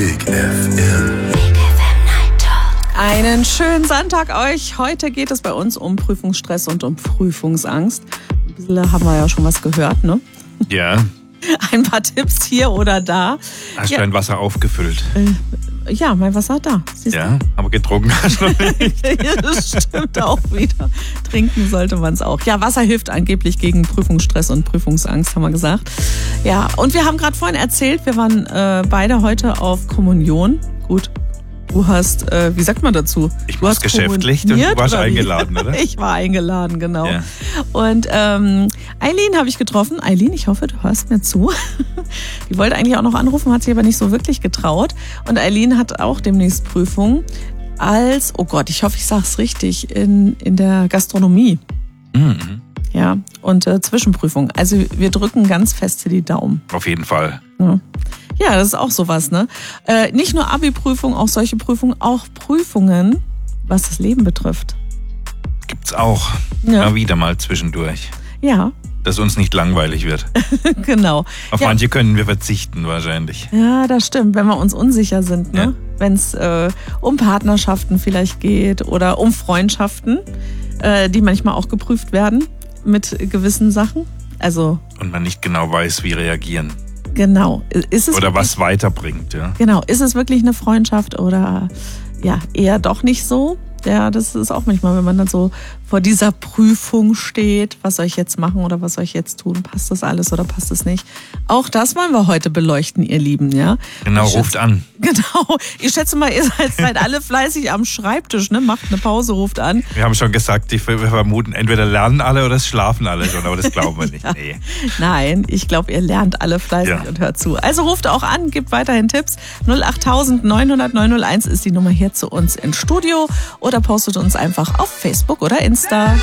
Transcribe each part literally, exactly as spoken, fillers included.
Big F M. Einen schönen Sonntag euch. Heute geht es bei uns um Prüfungsstress und um Prüfungsangst. Ein bisschen haben wir ja schon was gehört, ne? Ja. Ein paar Tipps hier oder da. Hast du ja. dein Wasser aufgefüllt? Äh, ja, mein Wasser da. Siehst ja, aber getrunken hast du noch nicht. Das stimmt auch wieder. Trinken sollte man es auch. Ja, Wasser hilft angeblich gegen Prüfungsstress und Prüfungsangst, haben wir gesagt. Ja, und wir haben gerade vorhin erzählt, wir waren äh, beide heute auf Kommunion. Gut. Du hast, äh, wie sagt man dazu? Ich du war hast geschäftlich und du warst eingeladen, oder? Ich war eingeladen, genau. Ja. Und ähm, Eileen habe ich getroffen. Eileen, ich hoffe, du hörst mir zu. Die wollte eigentlich auch noch anrufen, hat sich aber nicht so wirklich getraut. Und Eileen hat auch demnächst Prüfung als, oh Gott, ich hoffe, ich sage es richtig, in, in der Gastronomie. Mhm. Ja, und äh, Zwischenprüfung. Also wir drücken ganz feste die Daumen. Auf jeden Fall. Ja. Ja, das ist auch sowas, ne? Äh, nicht nur Abi-Prüfung, auch solche Prüfungen, auch Prüfungen, was das Leben betrifft. Gibt's auch. Ja. Mal wieder mal zwischendurch. Ja. Dass uns nicht langweilig wird. Genau. Auf ja. manche können wir verzichten wahrscheinlich. Ja, das stimmt, wenn wir uns unsicher sind, ne? Ja. Wenn es äh, um Partnerschaften vielleicht geht oder um Freundschaften, äh, die manchmal auch geprüft werden mit gewissen Sachen. Also Und man nicht genau weiß, wie reagieren. genau. Ist es Oder wirklich, was weiterbringt, ja. Genau, ist es wirklich eine Freundschaft oder ja, eher doch nicht so? Ja, das ist auch manchmal, wenn man dann so vor dieser Prüfung steht, was soll ich jetzt machen oder was soll ich jetzt tun? Passt das alles oder passt es nicht? Auch das wollen wir heute beleuchten, ihr Lieben, ja? Genau, Ich ruft schätze, an. Genau, ich schätze mal, ihr seid, seid alle fleißig am Schreibtisch, ne? Macht eine Pause, ruft an. Wir haben schon gesagt, wir vermuten, entweder lernen alle oder es schlafen alle schon, aber das glauben wir nicht. Ja. Nee. Nein, ich glaube, ihr lernt alle fleißig Ja. und hört zu. Also ruft auch an, gebt weiterhin Tipps. null acht neun null null neun null eins ist die Nummer hier zu uns ins Studio oder postet uns einfach auf Facebook oder Insta.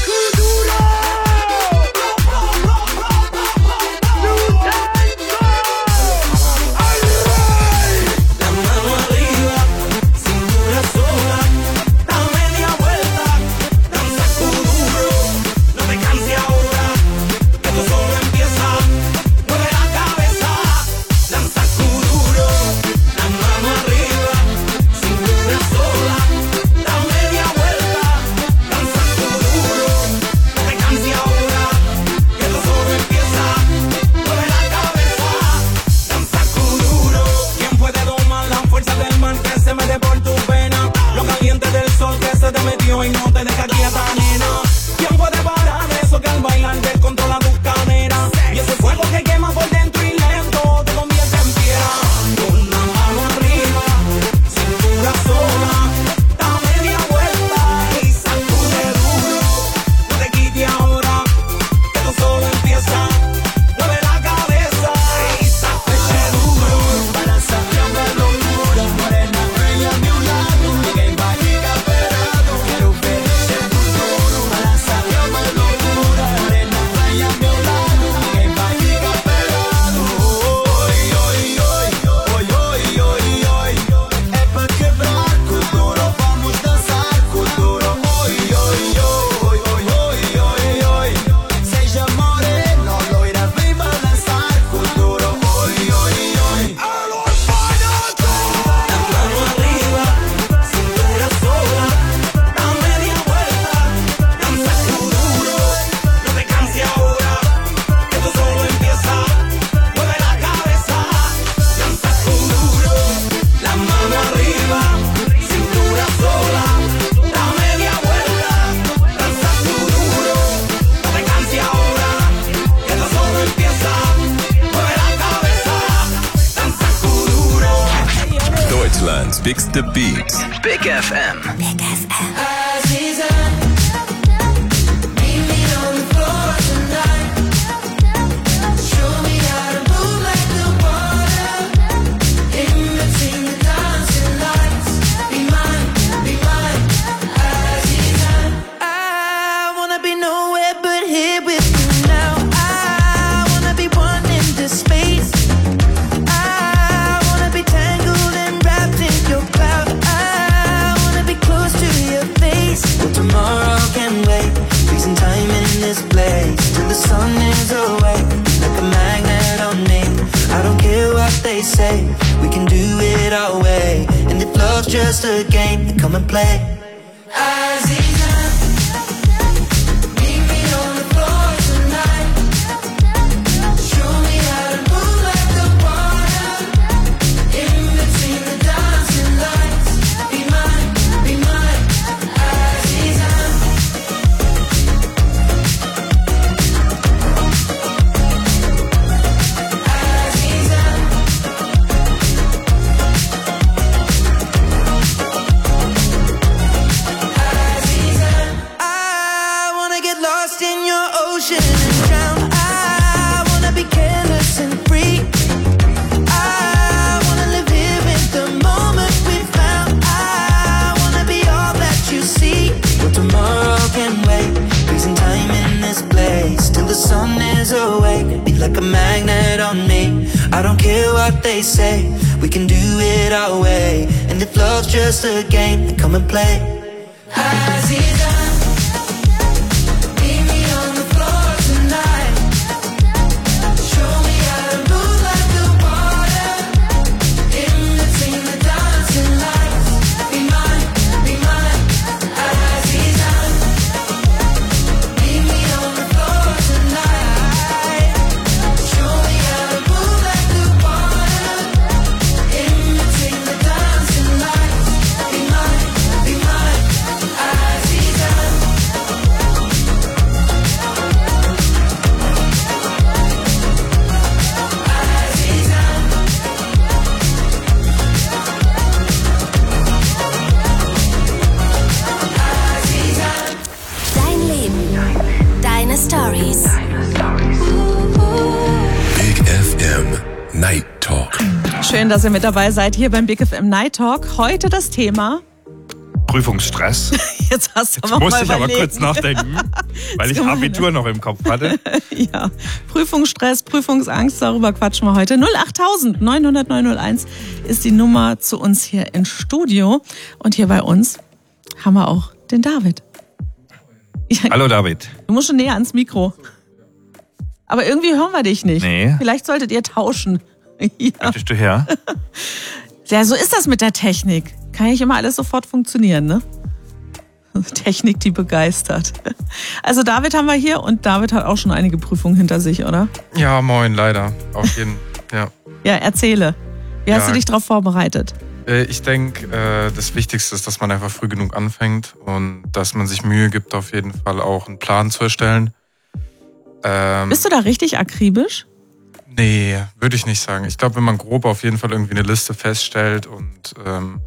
Fix the Beats. Big F M. Big F M. Tomorrow just a game, come and play. Aziza, meet me on the floor tonight. Show me how to move like the water. In between the dancing lights. Be mine, be mine, Aziza. Aziza. I wanna get lost in your ocean and drown. I wanna be careless and free. I wanna live here in the moment we found. I wanna be all that you see. Well, tomorrow can wait. Freezing time in this place till the sun is awake. Be like a magnet on me. I don't care what they say. We can do it our way. And if love's just a game, then come and play. Aziza, meet me on the floor tonight. Show me how to move like the water. In between the dancing lights. Be mine, be mine, Aziza. Meet me on the floor tonight. Show me how to move like the water. In between the dancing lights. Be mine, be mine, Aziza. Dein Leben, deine Stories. Big F M Night Talk. Schön, dass ihr mit dabei seid hier beim Big F M Night Talk. Heute das Thema. Prüfungsstress. Jetzt hast du Jetzt aber musste mal ich aber überlegt. kurz nachdenken, weil ich gemein, Abitur noch im Kopf hatte. Ja, Prüfungsstress, Prüfungsangst, darüber quatschen wir heute. null acht neun null null neun null eins ist die Nummer zu uns hier ins Studio. Und hier bei uns haben wir auch den David. Ja, Hallo David. du musst schon näher ans Mikro. Aber irgendwie hören wir dich nicht. Nee. Vielleicht solltet ihr tauschen. Ja. Möchtest du her? Ja, so ist das mit der Technik. Kann nicht immer alles sofort funktionieren, ne? Technik, die begeistert. Also David haben wir hier und David hat auch schon einige Prüfungen hinter sich, oder? Ja, moin, leider. Auf jeden ja. Ja, erzähle. Wie hast Ja. du dich darauf vorbereitet? Äh, Ich denke, äh, das Wichtigste ist, dass man einfach früh genug anfängt und dass man sich Mühe gibt, auf jeden Fall auch einen Plan zu erstellen. Ähm, Bist du da richtig akribisch? nee, würde ich nicht sagen. Ich glaube, wenn man grob auf jeden Fall irgendwie eine Liste feststellt und ähm,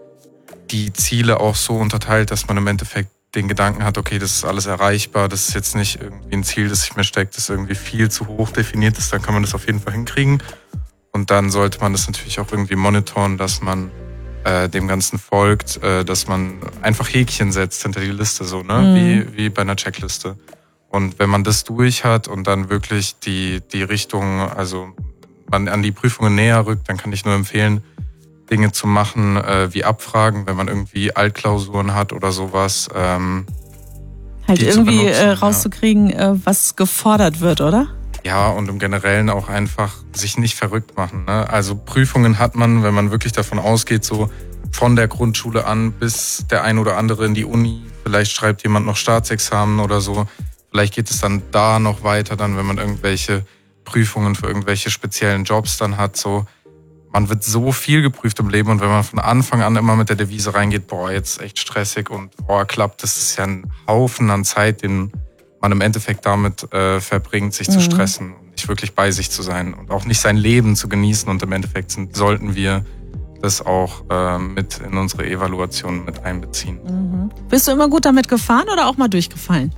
die Ziele auch so unterteilt, dass man im Endeffekt den Gedanken hat, okay, das ist alles erreichbar, das ist jetzt nicht irgendwie ein Ziel, das ich mir stecke, das irgendwie viel zu hoch definiert ist, dann kann man das auf jeden Fall hinkriegen. Und dann sollte man das natürlich auch irgendwie monitoren, dass man äh, dem Ganzen folgt, äh, dass man einfach Häkchen setzt hinter die Liste, so, ne? Mhm. Wie, wie bei einer Checkliste. Und wenn man das durch hat und dann wirklich die, die Richtung, also man an die Prüfungen näher rückt, dann kann ich nur empfehlen, Dinge zu machen, äh, wie Abfragen, wenn man irgendwie Altklausuren hat oder sowas. Ähm, Halt die zu irgendwie benutzen, äh, ja. rauszukriegen, äh, was gefordert wird, oder? Ja, und im Generellen auch einfach sich nicht verrückt machen. Ne? Also Prüfungen hat man, wenn man wirklich davon ausgeht, so von der Grundschule an bis der ein oder andere in die Uni. Vielleicht schreibt jemand noch Staatsexamen oder so. Vielleicht geht es dann da noch weiter, dann, wenn man irgendwelche Prüfungen für irgendwelche speziellen Jobs dann hat. So, man wird so viel geprüft im Leben und wenn man von Anfang an immer mit der Devise reingeht, boah, jetzt echt stressig und boah, klappt, das ist ja ein Haufen an Zeit, den man im Endeffekt damit äh, verbringt, sich Mhm. zu stressen und nicht wirklich bei sich zu sein und auch nicht sein Leben zu genießen. Und im Endeffekt sind, sollten wir das auch äh, mit in unsere Evaluation mit einbeziehen. Bist du immer gut damit gefahren oder auch mal durchgefallen?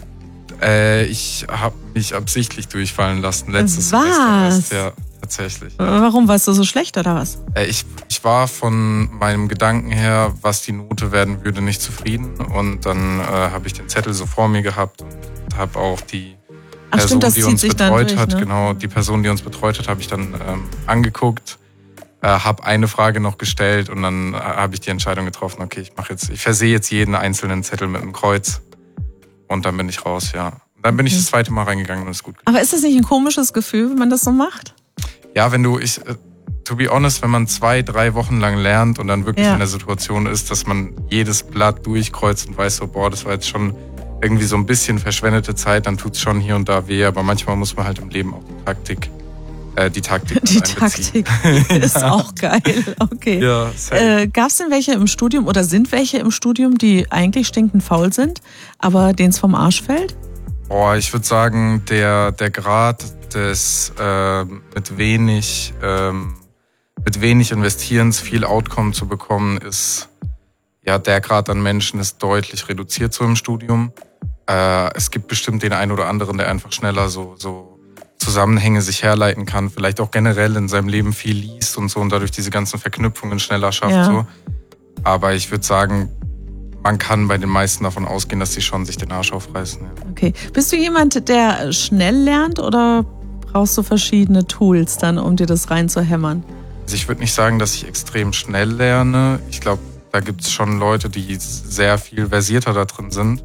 Äh, ich habe mich absichtlich durchfallen lassen letztes Was? Semester erst, ja, tatsächlich. Äh, Warum, warst du so schlecht oder was? Äh, ich, ich war von meinem Gedanken her, was die Note werden würde, nicht zufrieden. Und dann äh, habe ich den Zettel so vor mir gehabt und habe auch die Ach Person, stimmt, das die zieht uns sich dann betreut durch, hat, ne? genau, die Person, die uns betreut hat, habe ich dann ähm, angeguckt, äh, habe eine Frage noch gestellt und dann äh, habe ich die Entscheidung getroffen, okay, ich mache jetzt, ich versehe jetzt jeden einzelnen Zettel mit einem Kreuz und dann bin ich raus, ja. Dann bin ich das zweite Mal reingegangen und es ist gut. Aber ist das nicht ein komisches Gefühl, wenn man das so macht? Ja, wenn du, ich, äh, to be honest, wenn man zwei, drei Wochen lang lernt und dann wirklich Ja. in der Situation ist, dass man jedes Blatt durchkreuzt und weiß so, boah, das war jetzt schon irgendwie so ein bisschen verschwendete Zeit, dann tut's schon hier und da weh, aber manchmal muss man halt im Leben auch die Taktik, äh, die Taktik Die mit einbeziehen. Taktik ist auch geil. Okay. Ja, safe. Äh, Gab es denn welche im Studium oder sind welche im Studium, die eigentlich stinkend faul sind, aber denen es vom Arsch fällt? Boah, ich würde sagen, der, der Grad des äh, mit wenig ähm, mit wenig Investierens viel Outcome zu bekommen, ist ja der Grad an Menschen ist deutlich reduziert so im Studium. Äh, es gibt bestimmt den einen oder anderen, der einfach schneller so so Zusammenhänge sich herleiten kann, vielleicht auch generell in seinem Leben viel liest und so und dadurch diese ganzen Verknüpfungen schneller schafft. Ja. So. Aber ich würde sagen, man kann bei den meisten davon ausgehen, dass sie schon sich den Arsch aufreißen. Ja. Okay. Bist du jemand, der schnell lernt oder brauchst du verschiedene Tools dann, um dir das reinzuhämmern? Also ich würde nicht sagen, dass ich extrem schnell lerne. Ich glaube, da gibt es schon Leute, die sehr viel versierter da drin sind.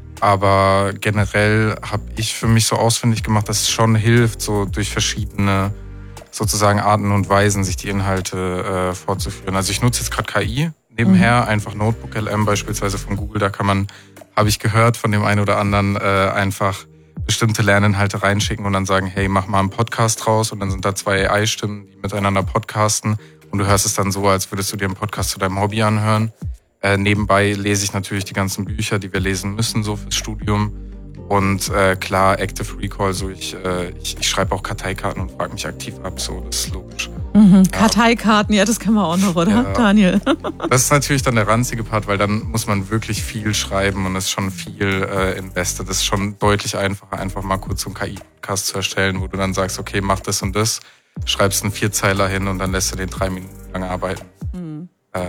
Aber generell habe ich für mich so ausfindig gemacht, dass es schon hilft, so durch verschiedene sozusagen Arten und Weisen sich die Inhalte äh, fortzuführen. Also ich nutze jetzt gerade K I nebenher, mhm. einfach Notebook L M beispielsweise von Google. Da kann man, habe ich gehört von dem einen oder anderen, äh, einfach bestimmte Lerninhalte reinschicken und dann sagen, hey, mach mal einen Podcast draus. Und dann sind da zwei A I-Stimmen, die miteinander podcasten. Und du hörst es dann so, als würdest du dir einen Podcast zu deinem Hobby anhören. Äh, nebenbei lese ich natürlich die ganzen Bücher, die wir lesen müssen, so fürs Studium. Und äh, klar, Active Recall, so ich, äh, ich, ich schreibe auch Karteikarten und frage mich aktiv ab, so, das ist logisch. Mhm. Ja. Karteikarten, ja, das können wir auch noch, oder, ja. Daniel? Das ist natürlich dann der ranzige Part, weil dann muss man wirklich viel schreiben und es ist schon viel äh, invested. Das ist schon deutlich einfacher, einfach mal kurz so einen K I-Podcast zu erstellen, wo du dann sagst, okay, mach das und das, schreibst einen Vierzeiler hin und dann lässt du den drei Minuten lang arbeiten. Mhm. Äh,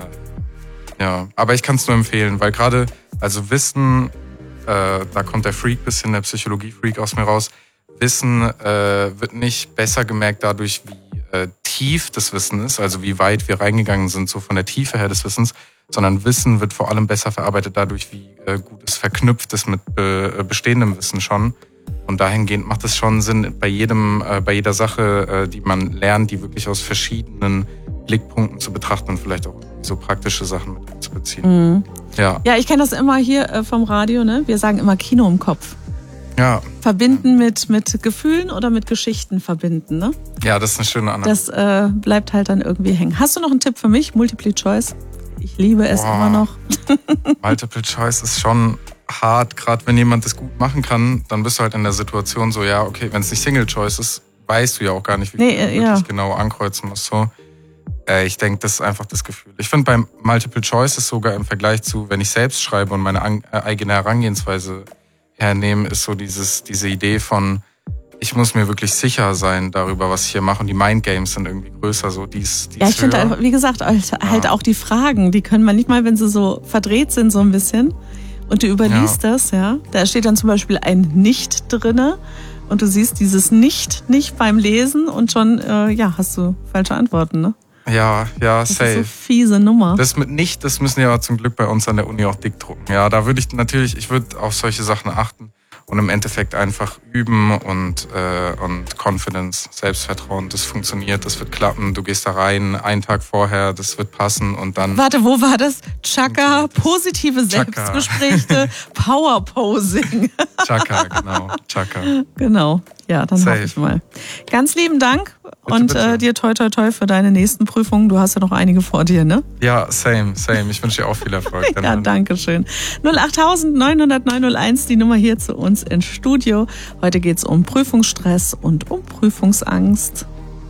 ja, aber ich kann es nur empfehlen, weil gerade, also Wissen, äh, da kommt der Freak bisschen, der Psychologie-Freak aus mir raus, Wissen äh, wird nicht besser gemerkt dadurch, wie äh, tief das Wissen ist, also wie weit wir reingegangen sind, so von der Tiefe her des Wissens, sondern Wissen wird vor allem besser verarbeitet dadurch, wie äh, gut es verknüpft ist mit äh, bestehendem Wissen schon. Und dahingehend macht es schon Sinn, bei jedem, äh, bei jeder Sache, äh, die man lernt, die wirklich aus verschiedenen Blickpunkten zu betrachten und vielleicht auch so praktische Sachen mit einzubeziehen. Mhm. Ja. Ja, ich kenne das immer hier äh, vom Radio, ne? Wir sagen immer Kino im Kopf. Ja. Verbinden mit, mit Gefühlen oder mit Geschichten verbinden, ne? Ja, das ist eine schöne Analogie. Das äh, bleibt halt dann irgendwie hängen. Hast du noch einen Tipp für mich? Multiple Choice? Ich liebe es Boah. immer noch. Multiple Choice ist schon hart, gerade wenn jemand das gut machen kann, dann bist du halt in der Situation so, ja, okay, wenn es nicht Single Choice ist, weißt du ja auch gar nicht, wie Nee, du äh, wirklich ja. genau ankreuzen musst. So. Äh, ich denke, das ist einfach das Gefühl. Ich finde, beim Multiple Choice ist sogar im Vergleich zu, wenn ich selbst schreibe und meine an, äh, eigene Herangehensweise hernehme, ist so dieses, diese Idee von, ich muss mir wirklich sicher sein darüber, was ich hier mache. Und die Mindgames sind irgendwie größer, so dies, dies Ja, ich finde, höher. halt, wie gesagt, halt, halt auch die Fragen, die können manchmal, wenn sie so verdreht sind so ein bisschen und du überliest Ja. das, ja, da steht dann zum Beispiel ein Nicht drinne und du siehst dieses Nicht nicht beim Lesen und schon, äh, ja, hast du falsche Antworten, ne? Ja, ja, Das safe. ist so fiese Nummer. Das mit nicht, das müssen ja zum Glück bei uns an der Uni auch dick drucken. Ja, da würde ich natürlich, ich würde auf solche Sachen achten und im Endeffekt einfach üben und äh, und Confidence, Selbstvertrauen, das funktioniert, das wird klappen. Du gehst da rein, einen Tag vorher, das wird passen und dann. Warte, wo war das? Chaka, Funktioniert das. positive Chaka. Selbstgespräche, Powerposing. Chaka, genau, Chaka. Genau, ja, dann Safe. hoffe ich mal. Ganz lieben Dank Bitte, und bitte. Äh, dir toi toi toi für deine nächsten Prüfungen. Du hast ja noch einige vor dir, ne? Ja, same, same. Ich wünsche dir auch viel Erfolg. Ja, danke schön. null acht neun null null neun null eins, die Nummer hier zu uns ins Studio. Heute geht's um Prüfungsstress und um Prüfungsangst.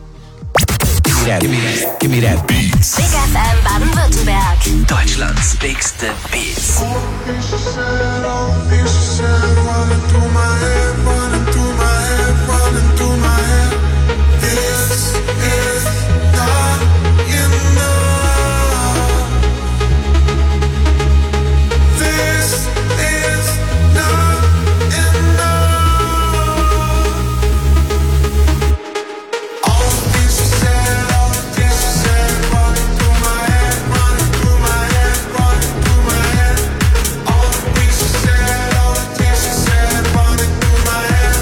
Give me that, give me that Beats. Big F M Baden-Württemberg. Deutschlands bigste Beats. All the things she said, all the things she said, running through my head.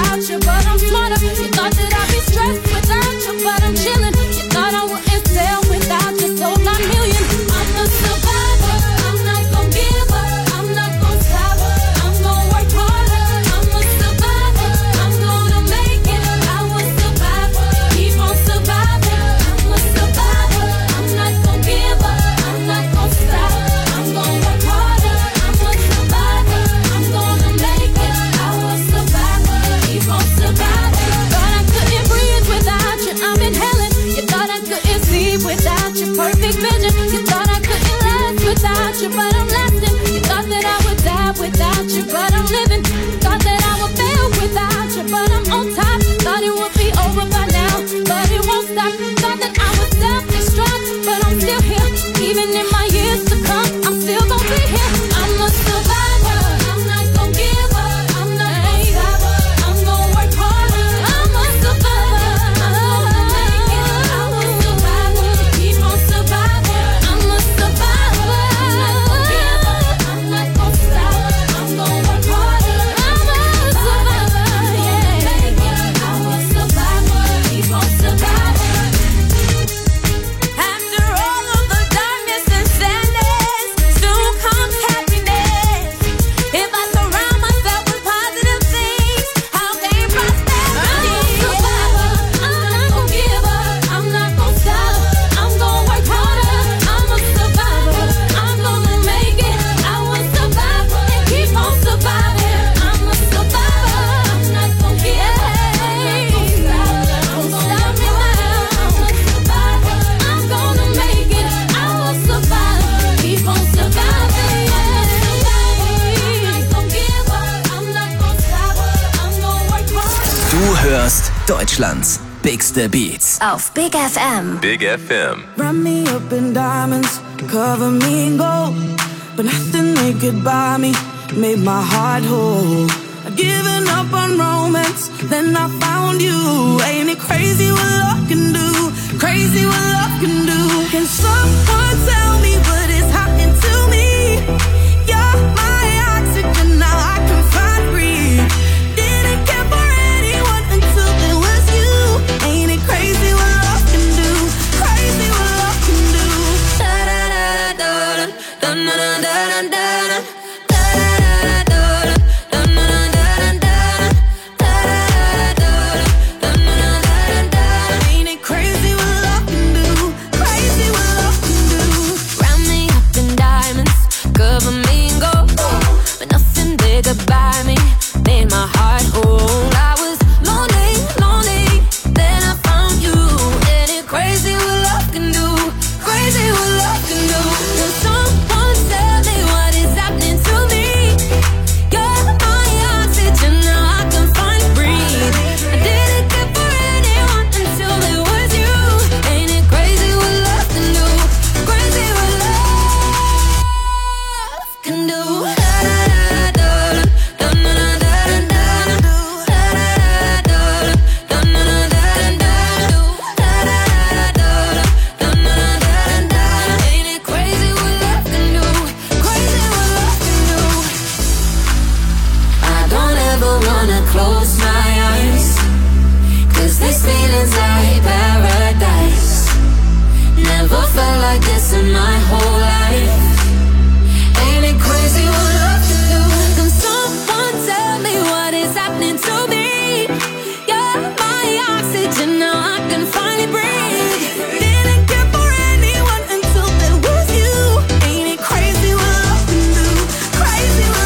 without you, but I'm smarter. You thought that I'd be stressed without you, but I'm chilling. You thought I wouldn't sell without you, sold nine million. I'm a survivor. I'm not gon' give up. I'm not gon' stop. I'm gon' work harder. I'm a survivor. I'm gonna make it. I will survive. Keep on surviving. I'm a survivor. I'm not gon' give up. I'm not gon' stop. I'm gon' work harder. I'm a survivor. I'm gonna make it. I will survive. Keep on surviving. Thought I couldn't breathe without you. I'm inhaling. You thought I couldn't see without your perfect vision. You thought I couldn't last without you, but I'm lasting. You thought that I would die without you, but I'm living. Thought that I would fail without you, but I'm on top. Thought it would be over by now, but it won't stop. Thought that I would self-destruct, but I'm still here. Even in my years to come, I'm still gonna be here. I'm a survivor. I'm not gonna give up. I'm not gonna stop. I'm gonna work harder. I'm a survivor. I'm gonna make it. I will survive. Keep on surviving. I'm a survivor. I'm not gonna give up. I'm not gonna stop. I'm gonna work harder. I'm a survivor. Yeah, make it. I will survive. Keep on surviving. After all of the darkness and sadness, soon comes happiness. If I surround myself with positive things, I'll gain prosperity. I'm a survivor. I'm not gonna give up. I'm not gonna stop. I'm gonna work harder. I'm a survivor. I'm gonna make it. I will survive and keep on surviving. I'm a survivor. I'm not gonna give up. I'm not gonna stop. I'm gonna stop me now. I'm a survivor. I'm gonna make it. I will survive. Keep on surviving. I'm not gonna give up. I'm not gonna stop. I'm gonna work hard. Du hörst Deutschlands bigste Beats. Auf Big F M. Big F M. Wrap me up in diamonds, cover me in gold, but nothing they could buy me made my heart whole. I'd given up on romance, then I found you. Ain't it crazy what love can do? Crazy what love can do. Can someone tell me what is happening to me? You're my oxygen, now I can find breathe. Didn't care for anyone until there was you. Ain't it crazy what love can do? Crazy what love can do. Da da da da da da da da da da. Ain't it crazy what love can do? Crazy what love can do. Round me up in diamonds, cover me in gold, but nothing they could buy me made my heart whole. I was lonely, lonely, then I found you. Ain't it crazy what love can do? Crazy what love can do. Can someone tell me what is happening to me? You're my oxygen, now I can finally breathe. I didn't care for anyone until it was you. Ain't it crazy what love can do? Crazy what love can do. Ain't it crazy what love can do? Crazy what love can do. I don't ever wanna close my eyes, 'cause this feeling's like paradise. Never felt like this in my whole life. Ain't it crazy what love can do? Can someone tell me what is happening to me? You're my oxygen, now I can finally breathe. Didn't care for anyone until there was you. Ain't it crazy what love can do? Crazy what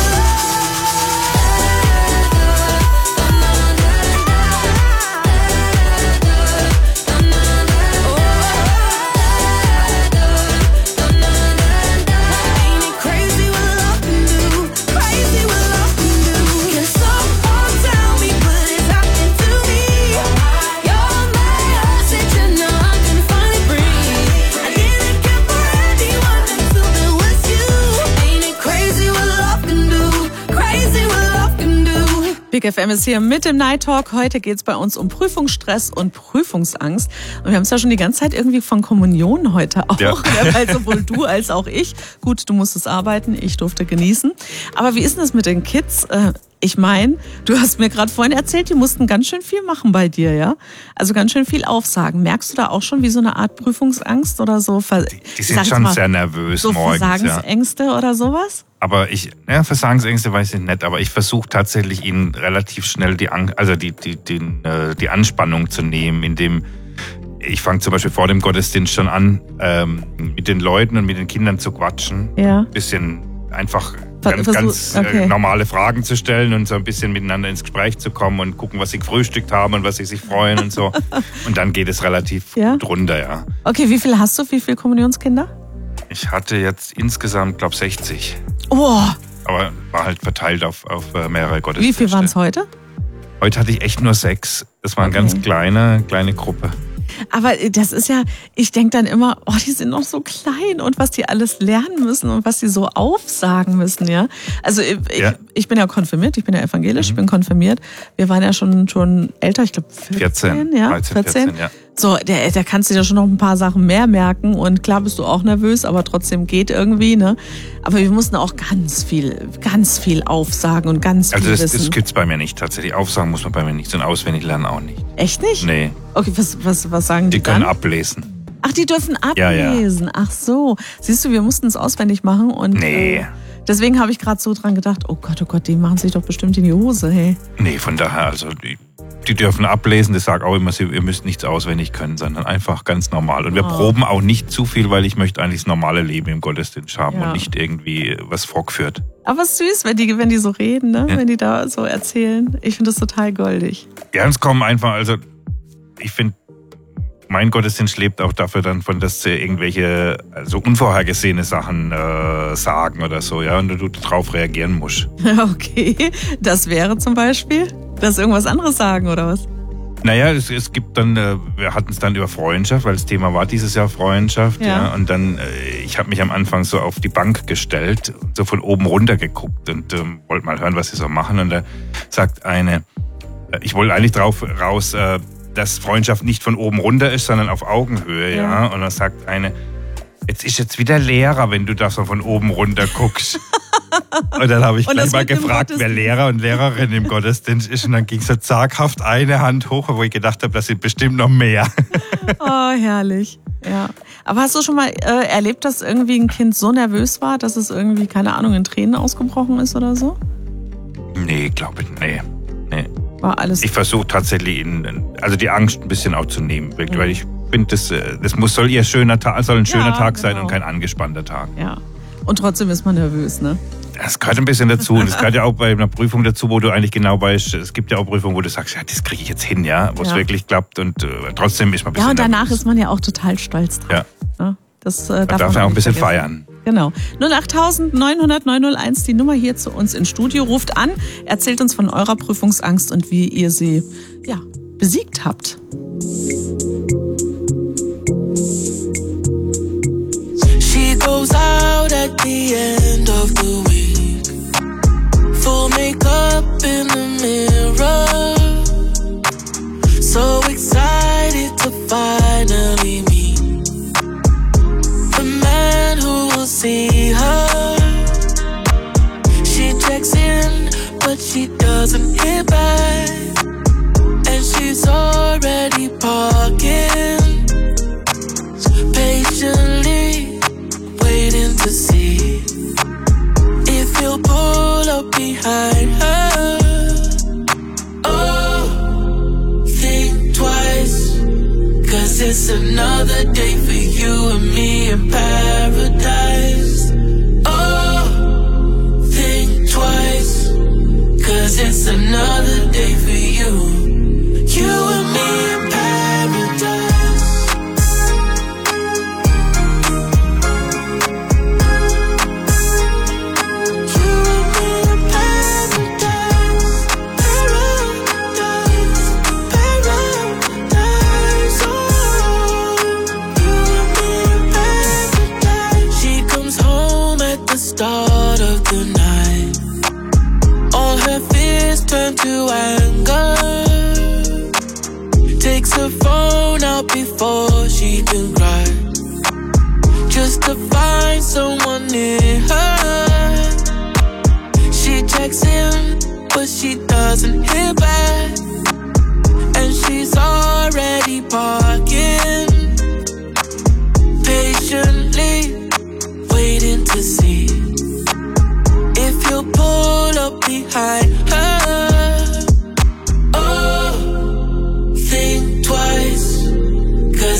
Ain't it crazy what love can do? Crazy what love can do. Can someone tell me what is happening to me? You're my oxygen, now I can finally breathe. I didn't care for anyone until there was you. Ain't it crazy what love can do? Crazy what love can do. Big F M ist hier mit dem Night Talk. Heute geht es bei uns um Prüfungsstress und Prüfungsangst. Und wir haben es ja schon die ganze Zeit irgendwie von Kommunion heute auch. Ja. Ja, weil sowohl du als auch ich. Gut, du musstest arbeiten, ich durfte genießen. Aber wie ist denn das mit den Kids? Äh, ich meine, du hast mir gerade vorhin erzählt, die mussten ganz schön viel machen bei dir, ja? Also ganz schön viel aufsagen. Merkst du da auch schon wie so eine Art Prüfungsangst oder so? Ver- Die, die sind schon mal, sehr nervös so morgens. Ja. Versagensängste oder sowas? Aber ich, ja, Versagensängste weiß ich nicht, aber ich versuche tatsächlich ihnen relativ schnell die, Ang- also die, die, die, äh, die Anspannung zu nehmen, indem ich fange zum Beispiel vor dem Gottesdienst schon an, ähm, mit den Leuten und mit den Kindern zu quatschen. Ja. Bisschen einfach Ver- ganz, versuch- ganz okay. äh, normale Fragen zu stellen und so ein bisschen miteinander ins Gespräch zu kommen und gucken, was sie gefrühstückt haben und was sie sich freuen und so. Und dann geht es relativ Ja? gut runter, ja. Okay, wie viele hast du? Wie viele Kommunionskinder? Ich hatte jetzt insgesamt, glaube sechzig. Oh, Aber war halt verteilt auf, auf äh, mehrere Gottesdienste. wie viel waren es heute? Heute hatte ich echt nur sechs. Das war eine Okay. ganz kleine, kleine Gruppe. Aber das ist ja, ich denke dann immer, oh, die sind noch so klein und was die alles lernen müssen und was die so aufsagen müssen, ja. Also ich, Ja. ich bin ja konfirmiert, ich bin ja evangelisch, ich bin konfirmiert. Wir waren ja schon, schon älter, ich glaube vierzehn, vierzehn, ja, dreizehn, vierzehn. vierzehn, ja. So, da, da kannst du dir schon noch ein paar Sachen mehr merken und klar bist du auch nervös, aber trotzdem geht irgendwie, ne. Aber wir mussten auch ganz viel, ganz viel aufsagen und ganz viel Also das, wissen. das gibt's bei mir nicht tatsächlich. Aufsagen muss man bei mir nicht und auswendig lernen auch nicht. Echt nicht? Nee, Okay, was, was, was sagen die, die können dann? ablesen. Ach, die dürfen Ja, ja. ablesen. Ach so. Siehst du, wir mussten es auswendig machen und Nee. äh, deswegen habe ich gerade so dran gedacht, oh Gott, oh Gott, die machen sich doch bestimmt in die Hose, hey. Nee, von daher, also die, die dürfen ablesen. Das sagt auch immer, sie- ihr müsst nichts auswendig können, sondern einfach ganz normal. Und wir Oh. proben auch nicht zu viel, weil ich möchte eigentlich das normale Leben im Gottesdienst haben Ja. und nicht irgendwie was vorgeführt. Aber süß, wenn die, wenn die so reden, ne? Ja. Wenn die da so erzählen. Ich finde das total goldig. Ja, es kommen einfach, also ich finde, mein Gottesdienst lebt auch dafür dann von, dass sie irgendwelche also unvorhergesehene Sachen äh, sagen oder so, ja, und du darauf reagieren musst. Okay, das wäre zum Beispiel, dass irgendwas anderes sagen oder was? Naja, es, es gibt dann, äh, wir hatten es dann über Freundschaft, weil das Thema war dieses Jahr Freundschaft, Ja. ja, und dann, äh, ich habe mich am Anfang so auf die Bank gestellt, so von oben runter geguckt und ähm, wollte mal hören, was sie so machen, und da sagt eine, äh, ich wollte eigentlich drauf raus, äh, dass Freundschaft nicht von oben runter ist, sondern auf Augenhöhe, ja. Ja. Und dann sagt eine, jetzt ist jetzt wieder Lehrer, wenn du da so von oben runter guckst. Und dann habe ich Und gleich das mal mit dem gefragt, wer Gottesdienst. Lehrer und Lehrerin im Gottesdienst ist. Und dann ging so zaghaft eine Hand hoch, wo ich gedacht habe, das sind bestimmt noch mehr. Oh, herrlich. Ja. Aber hast du schon mal äh, erlebt, dass irgendwie ein Kind so nervös war, dass es irgendwie, keine Ahnung, in Tränen ausgebrochen ist oder so? Nee, glaube ich, nee. nee. War alles. Ich versuche tatsächlich, ihnen, also die Angst ein bisschen auch zu nehmen, wirklich, weil ich finde, das, äh, das muss, soll ihr schöner Tag, soll ein schöner Ja, Tag sein genau. und kein angespannter Tag. Ja. Und trotzdem ist man nervös, ne? Das gehört ein bisschen dazu. Und das gehört ja auch bei einer Prüfung dazu, wo du eigentlich genau weißt, es gibt ja auch Prüfungen, wo du sagst, ja, das kriege ich jetzt hin, ja, wo es Ja. wirklich klappt. Und äh, trotzdem ist man ein bisschen Ja, und danach nervös. ist man ja auch total stolz drauf. Ja, Ne? Das äh, man darf, darf man ja auch ein nicht bisschen vergessen. feiern. Genau. null acht neun null null neun null eins, die Nummer hier zu uns ins Studio. Ruft an, erzählt uns von eurer Prüfungsangst und wie ihr sie ja, besiegt habt. She goes out at the end of the week, full makeup in the mirror, so excited to finally meet the man who will see her. She checks in, but she doesn't hear back, and she's already parking, patiently waiting to see if he'll pull up behind her. Oh, think twice, cause it's another day for you and me in paradise. Oh, think twice, cause it's another day for you, you and me in paradise. Start of the night, all her fears turn to anger.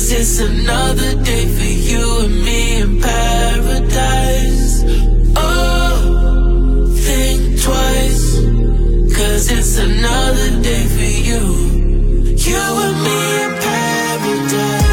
'Cause it's another day for you and me in paradise. Oh, think twice, 'cause it's another day for you, you and me in paradise.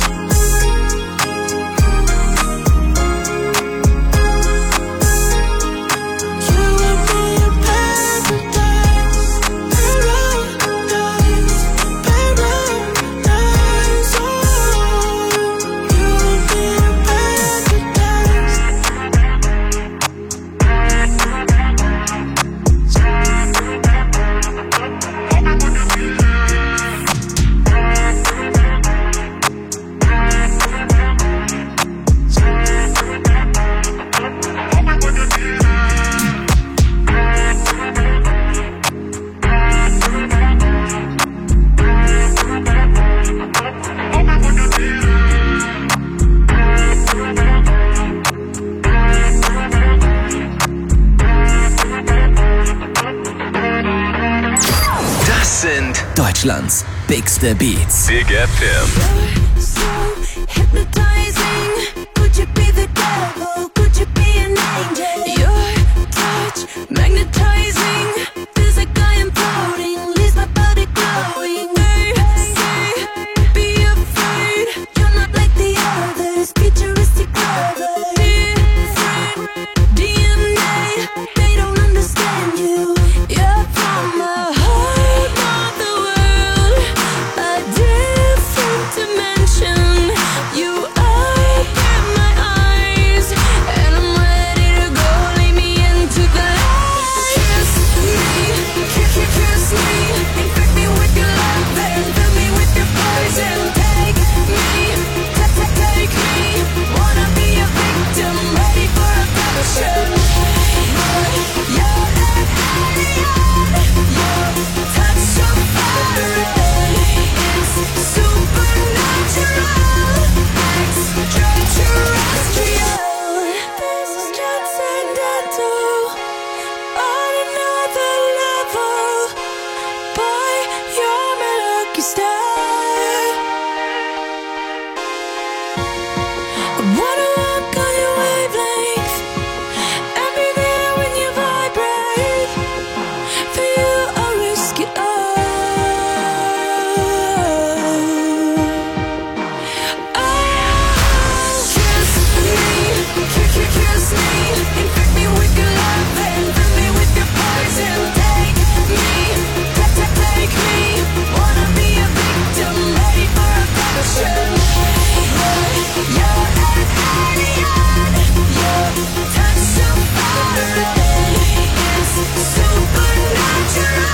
Deutschlands bigste Beats. Big F M. So hypnotizing. Could you be the devil? Could you be an angel? Your touch magnetizing. Feels like I am floating. Leaves my body glowing. They say, be afraid. You're not like the others. Futuristic lovers. Different D N A. They don't understand you. You're from a whole nother world. A different dimension. You open my eyes, and I'm ready to go. Lead me into the light. Kiss me, kiss, kiss, kiss me. Infect me with your love and fill me with your poison. Take me, ta- ta- take me. Wanna be a victim, ready for a passion. You're an alien. Your touch so foreign. It's supernatural. Extraterrestrial. This is transcendental. On another level. Boy, you're my lucky star. I wanna walk on your wavelength and be there when you vibrate. For you, I'll risk it all. Oh, kiss me, kiss, kiss, kiss me. Infect me with your love and fill me with your poison. Take me, ta- ta- take me. Wanna be a victim, ready for a passion. You're an alien. Your touch so foreign. It's supernatural.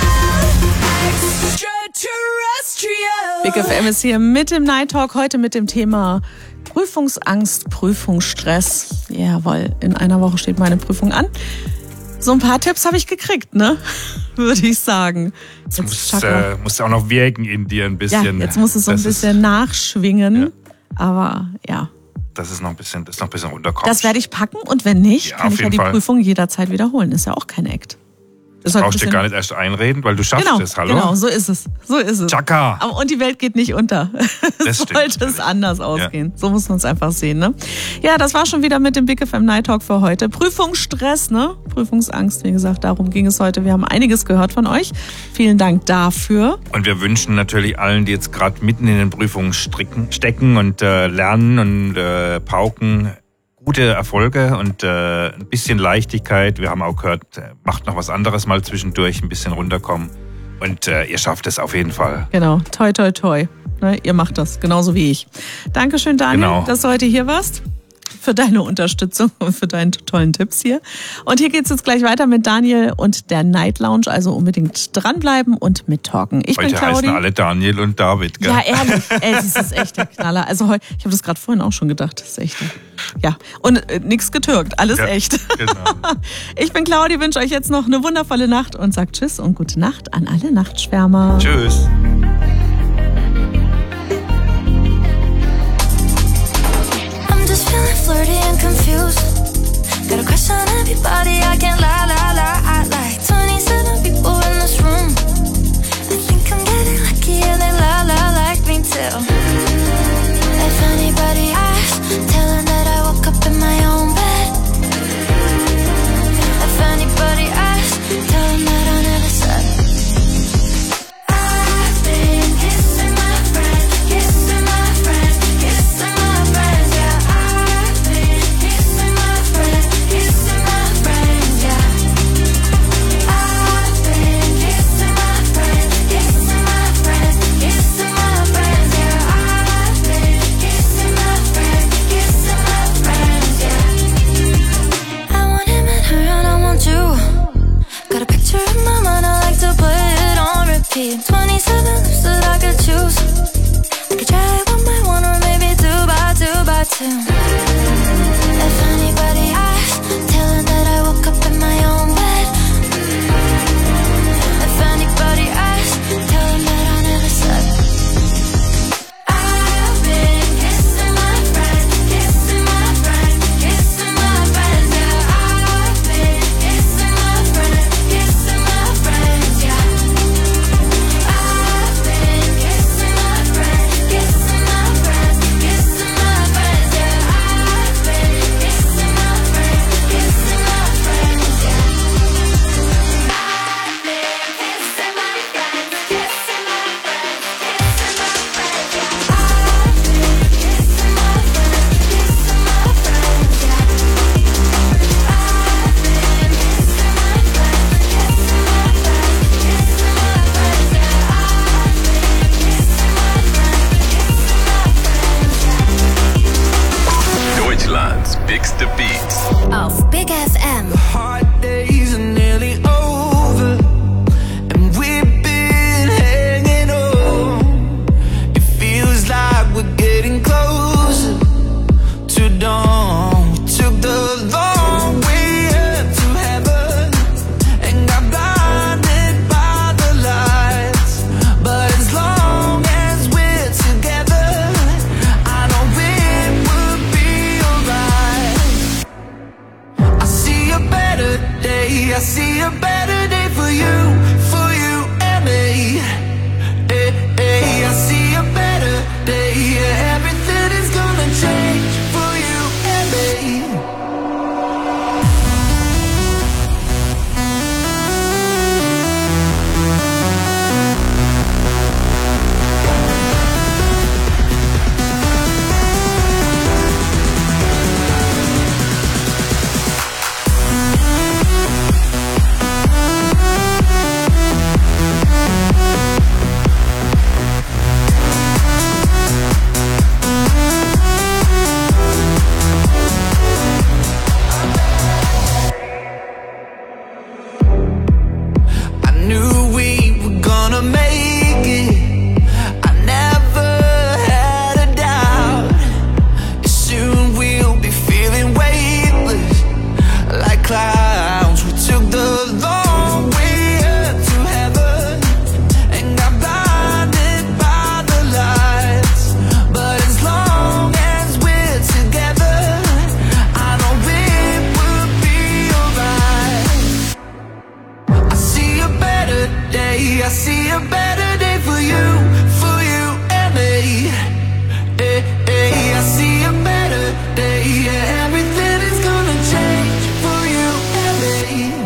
Extraterrestrial. Big F M ist hier mit dem Night Talk, heute mit dem Thema Prüfungsangst, Prüfungsstress. Jawohl, in einer Woche steht meine Prüfung an. So ein paar Tipps habe ich gekriegt, ne? Würde ich sagen. Jetzt Jetzt, muss, Chakra. äh, muss auch noch wirken in dir ein ja, bisschen. jetzt muss es so ein Das ist- bisschen nachschwingen. Ja. Aber ja, Das ist noch ein bisschen, das noch ein bisschen runterkommt. das werde ich packen. Und wenn nicht, Ja, kann auf ich ja jeden die Fall. Prüfung jederzeit wiederholen. Ist ja auch kein Act. Ist halt ein brauchst du bisschen- gar nicht erst einreden, weil du schaffst Genau, es. Hallo? genau, so ist es. So ist es. Chaka. Aber, und die Welt geht nicht unter. Das Es stimmt sollte es natürlich. anders ausgehen. So muss man es einfach sehen. Ne? Ja, das war schon wieder mit dem Big F M Night Talk für heute. Prüfungsstress, ne? Prüfungsangst, wie gesagt, darum ging es heute. Wir haben einiges gehört von euch. Vielen Dank dafür. Und wir wünschen natürlich allen, die jetzt gerade mitten in den Prüfungen stricken, stecken und äh, lernen und äh, pauken, gute Erfolge und äh, ein bisschen Leichtigkeit. Wir haben auch gehört, äh, macht noch was anderes mal zwischendurch, ein bisschen runterkommen. Und äh, ihr schafft es auf jeden Fall. Genau, toi, toi, toi. Ne, ihr macht das, genauso wie ich. Dankeschön, Daniel, Genau. dass du heute hier warst. Für deine Unterstützung und für deine tollen Tipps hier. Und hier geht's jetzt gleich weiter mit Daniel und der Night Lounge. Also unbedingt dranbleiben und mittalken. Ich bin Heute Claudi. heißen alle Daniel und David, gell? Ja, ehrlich, ey, das ist echt der Knaller. Also heu- ich habe das gerade vorhin auch schon gedacht, das ist echt. Ja, und äh, nichts getürkt, alles Ja, echt. genau. Ich bin Claudi, wünsche euch jetzt noch eine wundervolle Nacht und sag Tschüss und gute Nacht an alle Nachtschwärmer. Tschüss. I'm just feeling flirty and confused. Got a crush on everybody, I can't lie, lie, lie. I like twenty-seven people in this room. I think I'm getting lucky and they lie, lie, like me too. to. If anybody asks, tell them that I woke up in my own bed. If anybody asks, tell them that I never slept. I've been kissing my friends, kissing my friends, kissing my friends, yeah. I've been kissing my friends, kissing my friends, yeah. I've been kissing my friends, kissing my friends, kissing my friends, yeah. I've been kissing my friends, kissing my friends, yeah. I've been kissing my friends, kissing my friends, kissing my friends, yeah. I've been kissing my friends, kissing my friends, yeah. I've been kissing my friends, kissing my friends, kissing my friends, yeah. I've been kissing my friends, kissing my friends, yeah. Deutschland's bigste Beats. Auf Big F M. Hard days are nearly over, and we've been hanging on. It feels like we're getting closer to dawn. We took the long way up to heaven and got blinded by the lights. But as long as we're together, I know it will be alright. I see a better day, I see a better day for you, for you and me. Hey, hey, I see a better day, yeah, everything is gonna change for you and me. I knew we were gonna make it. I never had a doubt. Soon we'll be feeling weightless like clouds. We took the long way up to heaven and got blinded by the lights. But as long as we're together, I know it will be alright. I see a better day, I see a better day for you, for you and me. Hey, hey, I see a better day, yeah, everything is gonna change for you and me.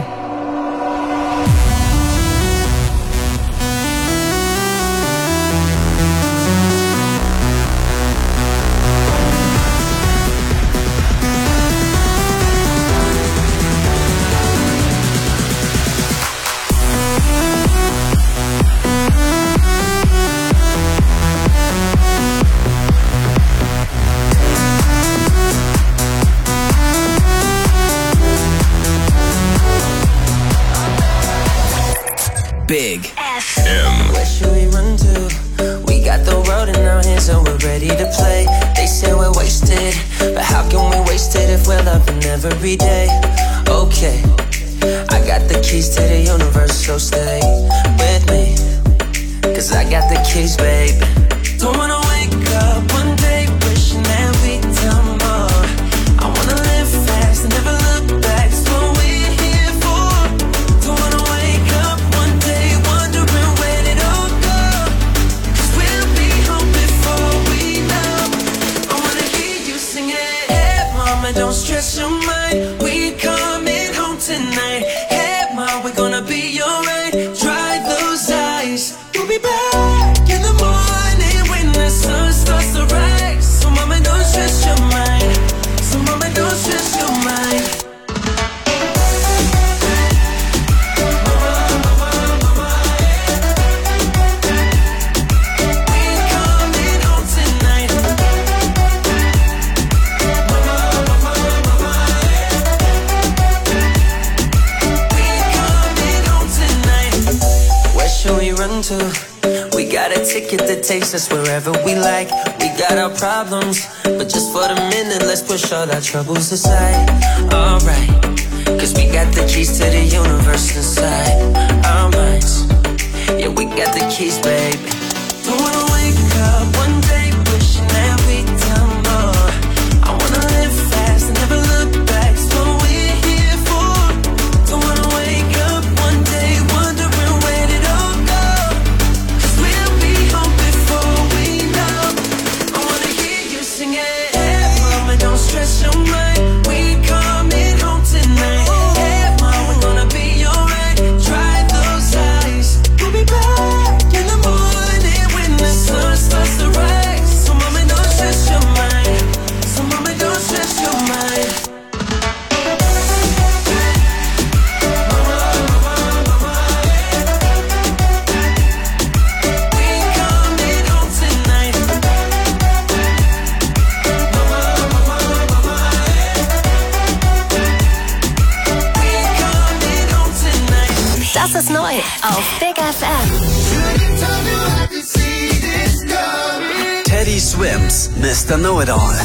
Big F. Where should we run to? We got the road in our hands and we're ready to play. They say we're wasted, but how can we waste it if we're loving every day? Okay, I got the keys to the universe, so stay with me, cause I got the keys, babe. Don't wanna wake up one day wishing that we'd done more. I wanna live fast and never look back, that's what we're here for. Don't wanna wake up one day wondering where it all go, cause we'll be home before we know. I wanna hear you sing it. Hey mama, don't stress your mind, we coming home tonight. Hey mama, we're gonna be alright. Dry those eyes, we'll be back in the morning when the sun starts to rise. So mama, don't stress your mind, so mama, don't stress your mind. To. We got a ticket that takes us wherever we like. We got our problems, but just for the minute, let's push all our troubles aside. Alright, cause we got the keys to the universe inside our minds. Yeah, we got the keys, baby. Don't wanna wake up one day wishing that we'd done more. I wanna live fast and never look back. It's what we're here for. Don't wanna wake up one day wondering where did it all go. Cause we'll be home before we know. I wanna hear you sing it. Hey, mama, don't stress your mind. We coming home tonight. Hey, mama, we're gonna be alright. Dry those eyes. We'll be back in the morning when the sun starts to rise. So mama, don't stress your mind. So mama, don't stress your mind. We coming home tonight. We coming home tonight. Das ist neu auf Big F M. Teddy Swims, Mister Know-It-All.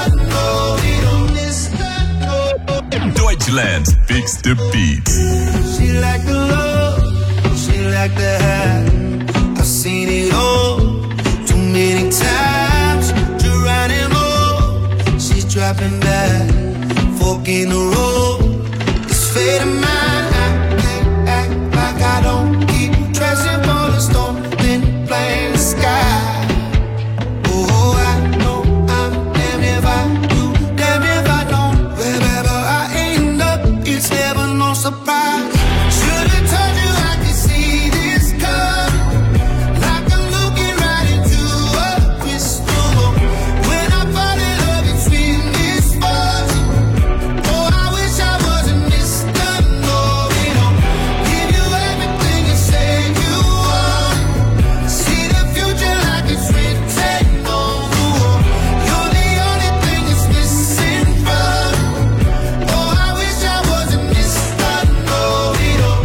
Deutschland's biggste Beats. She like the love, she like the high. I've seen it all too many times. Trying and more, she's dropping back, fork in the road. It's fate of mine. I can't act like I don't keep dressing for the storm, then playing the sky. Oh, I know I'm damn if I do, damn if I don't. Wherever I end up, it's never no surprise. Should've told you I could see this coming. Like I'm looking right into a crystal ball. When I fall in love, it's with misfortune. Oh, I wish I wasn't Mister Know-It-All. Give you everything you say you want. See the future like it's written on the wall. You're the only thing that's missing from me. Oh, I wish I wasn't Mister Know-It-All.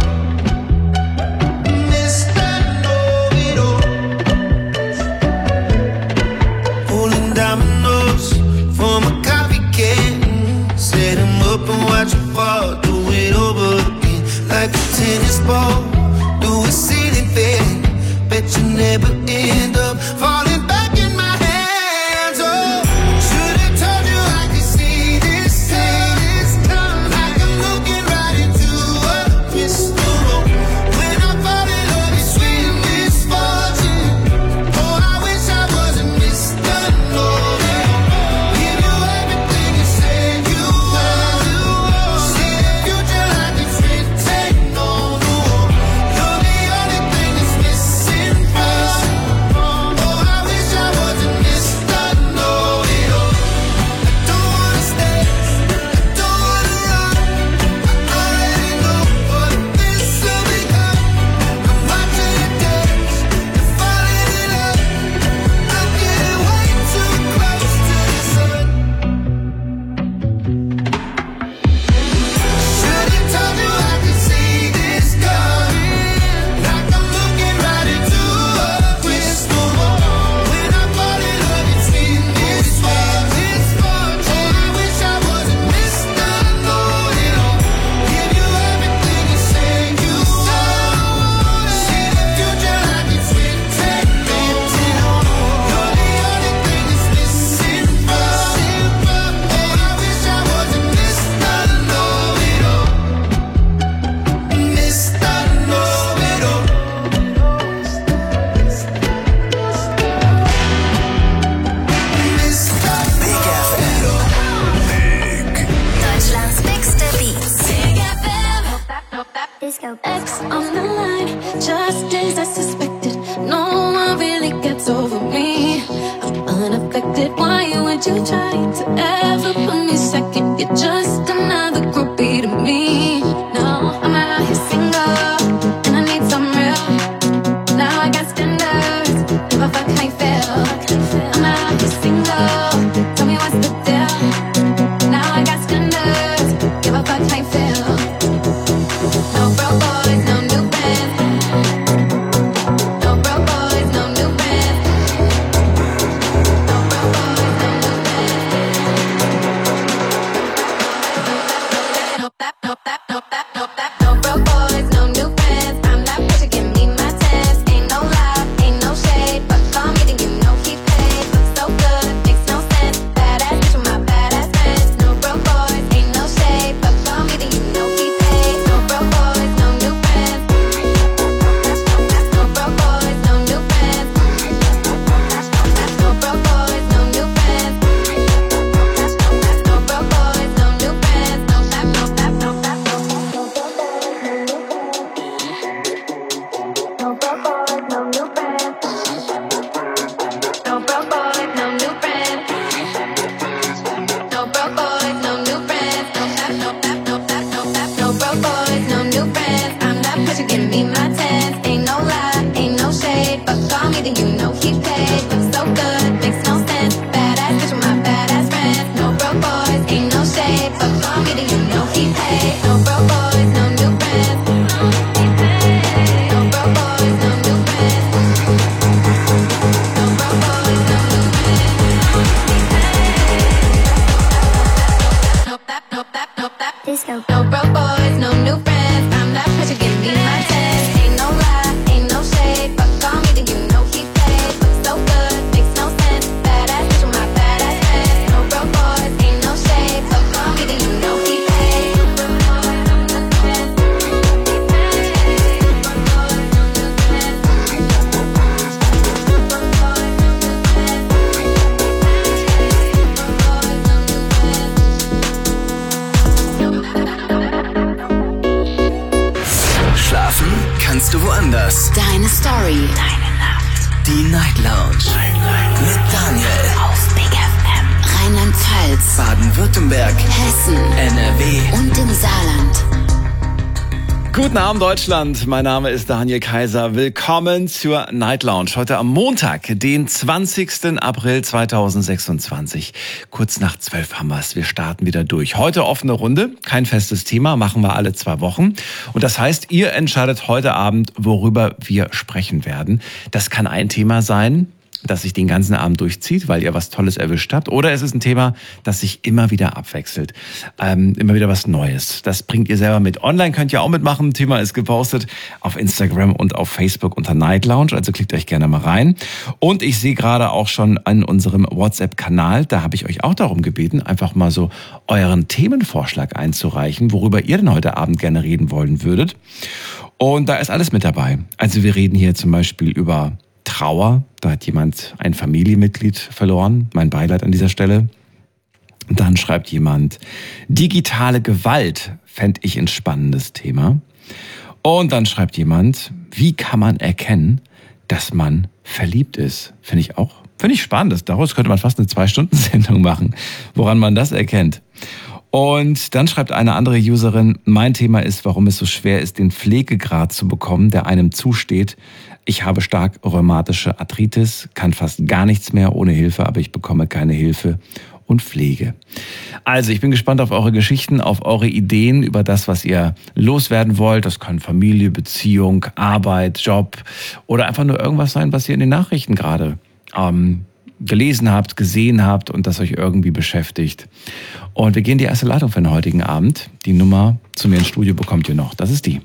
Mister Know-It-All. Pulling dominoes from a coffee can. Set 'em up and watch 'em fall. Do it over again like a tennis ball. Do a ceiling fan. Bet you never end up falling back in my hands. Oh, should've told you I could see this coming. Like I'm looking right into a crystal ball. When I fall in love, it's with misfortune. Oh, I wish I wasn't Mister Know-It-All. Give you everything you said you want. See the future like it's written on the wall. You're the only thing that's missing from me. paid, look so good, makes no sense. Badass bitch with my badass friends. No broke boys, ain't no shade. Fuck on me, then you know he paid. No broke boys, no new friends. No broke boys, no new friends. No broke boys, no new friends. Nope, that, nope, that, nope, that. Disco. No broke boys, no new friends. I'm that bitch, give me my test. Ain't no lie, ain't no shade. Fuck on me, then you know he paid. Look so good, makes no sense. Badass bitch with my badass friends. No broke boys, ain't no shade. Fuck on me, then you know he paid. No broke boys, no new friends. No broke boys, no new friends. No broke boys, no new Schlafen kannst du woanders. Deine Story. Deine Nacht. Die Night Lounge. Mit Daniel. Auf Big F M. Rheinland-Pfalz. Baden-Württemberg. Hessen. N R W. Und im Saarland. Guten Abend, Deutschland. Mein Name ist Daniel Kaiser. Willkommen zur Night Lounge. Heute am Montag, den zwanzigsten April zweitausendsechsundzwanzig. Kurz nach zwölf haben wir es. Wir starten wieder durch. Heute offene Runde. Kein festes Thema. Machen wir alle zwei Wochen. Und das heißt, ihr entscheidet heute Abend, worüber wir sprechen werden. Das kann ein Thema sein, das sich den ganzen Abend durchzieht, weil ihr was Tolles erwischt habt. Oder es ist ein Thema, das sich immer wieder abwechselt. Ähm, immer wieder was Neues. Das bringt ihr selber mit. Online könnt ihr auch mitmachen. Thema ist gepostet auf Instagram und auf Facebook unter Night Lounge. Also klickt euch gerne mal rein. Und ich sehe gerade auch schon an unserem WhatsApp-Kanal, da habe ich euch auch darum gebeten, einfach mal so euren Themenvorschlag einzureichen, worüber ihr denn heute Abend gerne reden wollen würdet. Und da ist alles mit dabei. Also wir reden hier zum Beispiel über Trauer, da hat jemand ein Familienmitglied verloren, mein Beileid an dieser Stelle. Und dann schreibt jemand, digitale Gewalt fände ich ein spannendes Thema. Und dann schreibt jemand, wie kann man erkennen, dass man verliebt ist? Finde ich auch, finde ich spannend. Daraus könnte man fast eine Zwei-Stunden-Sendung machen, woran man das erkennt. Und dann schreibt eine andere Userin, mein Thema ist, warum es so schwer ist, den Pflegegrad zu bekommen, der einem zusteht. Ich habe stark rheumatische Arthritis, kann fast gar nichts mehr ohne Hilfe, aber ich bekomme keine Hilfe und Pflege. Also ich bin gespannt auf eure Geschichten, auf eure Ideen über das, was ihr loswerden wollt. Das kann Familie, Beziehung, Arbeit, Job oder einfach nur irgendwas sein, was ihr in den Nachrichten gerade ähm, gelesen habt, gesehen habt und das euch irgendwie beschäftigt. Und wir gehen die erste Leitung für den heutigen Abend. Die Nummer zu mir ins Studio bekommt ihr noch. Das ist die.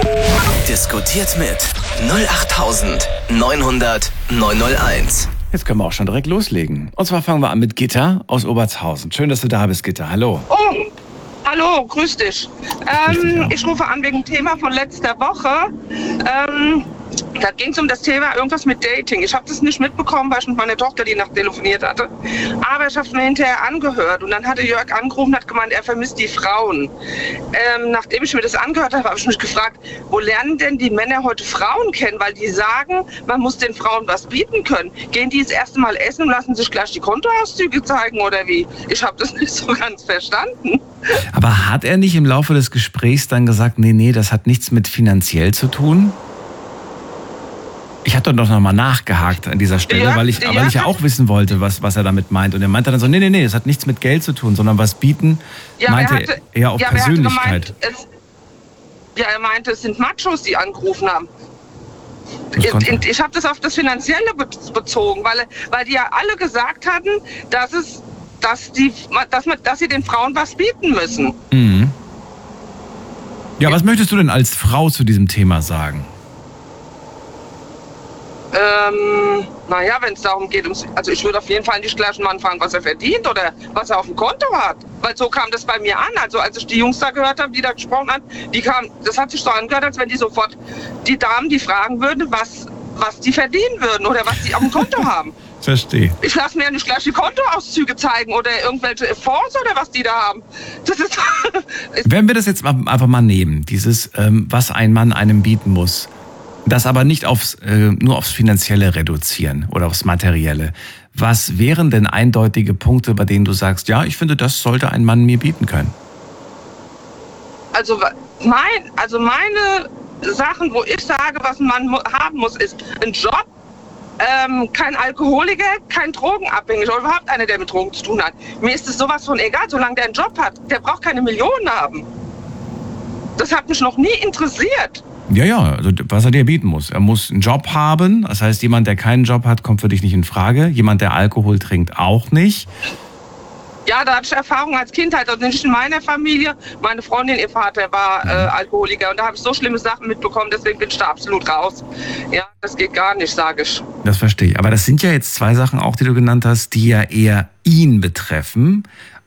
Diskutiert mit null acht neun null null neun null eins. Jetzt können wir auch schon direkt loslegen. Und zwar fangen wir an mit Gitta aus Obertshausen. Schön, dass du da bist, Gitta. Hallo. Oh, hallo, grüß dich. Ähm, ich rufe an wegen dem Thema von letzter Woche. Ähm, da ging es um das Thema irgendwas mit Dating. Ich habe das nicht mitbekommen, weil ich mit meiner Tochter die Nacht telefoniert hatte. Aber ich habe es mir hinterher angehört. Und dann hatte Jörg angerufen und hat gemeint, er vermisst die Frauen. Ähm, nachdem ich mir das angehört habe, habe ich mich gefragt, wo lernen denn die Männer heute Frauen kennen? Weil die sagen, man muss den Frauen was bieten können. Gehen die das erste Mal essen und lassen sich gleich die Kontoauszüge zeigen oder wie? Ich habe das nicht so ganz verstanden. Aber hat er nicht im Laufe des Gesprächs dann gesagt, nee, nee, das hat nichts mit finanziell zu tun? Ich hatte doch noch mal nachgehakt an dieser Stelle, ja, weil ich, ja, weil ich ja auch wissen wollte, was, was er damit meint. Und er meinte dann so, nee, nee, nee, das hat nichts mit Geld zu tun, sondern was bieten, ja, meinte er hatte, eher auf ja, Persönlichkeit. Er gemeint, es, ja, er meinte, es sind Machos, die angerufen haben. Ich, ich habe das auf das Finanzielle bezogen, weil, weil die ja alle gesagt hatten, dass, es, dass, die, dass, man, dass sie den Frauen was bieten müssen. Mhm. Ja, was möchtest du denn als Frau zu diesem Thema sagen? Ähm, naja, wenn es darum geht, ums, also ich würde auf jeden Fall nicht gleich einen Mann fragen, was er verdient oder was er auf dem Konto hat. Weil so kam das bei mir an. Also als ich die Jungs da gehört habe, die da gesprochen haben, die kamen, das hat sich so angehört, als wenn die sofort die Damen, die fragen würden, was, was die verdienen würden oder was die auf dem Konto haben. Verstehe. Ich lasse mir ja nicht gleich die Kontoauszüge zeigen oder irgendwelche Fonds oder was die da haben. Das ist Wenn wir das jetzt einfach mal nehmen, dieses, ähm, was ein Mann einem bieten muss, das aber nicht aufs, äh, nur aufs Finanzielle reduzieren oder aufs Materielle. Was wären denn eindeutige Punkte, bei denen du sagst, ja, ich finde, das sollte ein Mann mir bieten können? Also, mein, also meine Sachen, wo ich sage, was ein Mann haben muss, ist ein Job, ähm, kein Alkoholiker, kein Drogenabhängiger oder überhaupt einer, der mit Drogen zu tun hat. Mir ist es sowas von egal, solange der einen Job hat. Der braucht keine Millionen haben. Das hat mich noch nie interessiert. Ja, ja, also was er dir bieten muss. Er muss einen Job haben, das heißt, jemand, der keinen Job hat, kommt für dich nicht in Frage. Jemand, der Alkohol trinkt, auch nicht. Ja, da hatte ich Erfahrung als Kind, halt, also nicht in meiner Familie. Meine Freundin, ihr Vater war äh, Alkoholiker und da habe ich so schlimme Sachen mitbekommen, deswegen bin ich da absolut raus. Ja, das geht gar nicht, sage ich. Das verstehe ich. Aber das sind ja jetzt zwei Sachen auch, die du genannt hast, die ja eher ihn betreffen.